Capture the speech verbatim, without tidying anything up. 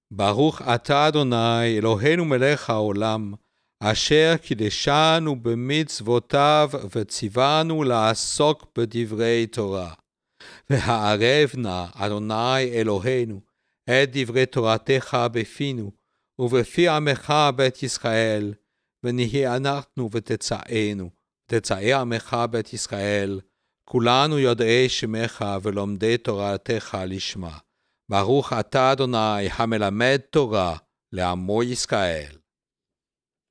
ברוך אתה אדוני אלוהינו מלך העולם, אשר קידשנו במצוותיו וציוונו לעסוק בדברי תורה. והערב נא אדוני אלוהינו את דברי תורתך בפינו ובפי עמך בית ישראל, ונהיה אנחנו ותצאנו, ותצאי עמך בית ישראל, כולנו יודעי שמך ולומדי תורתך לשמה. ברוך אתה אדוני המלמד תורה לעמו ישראל.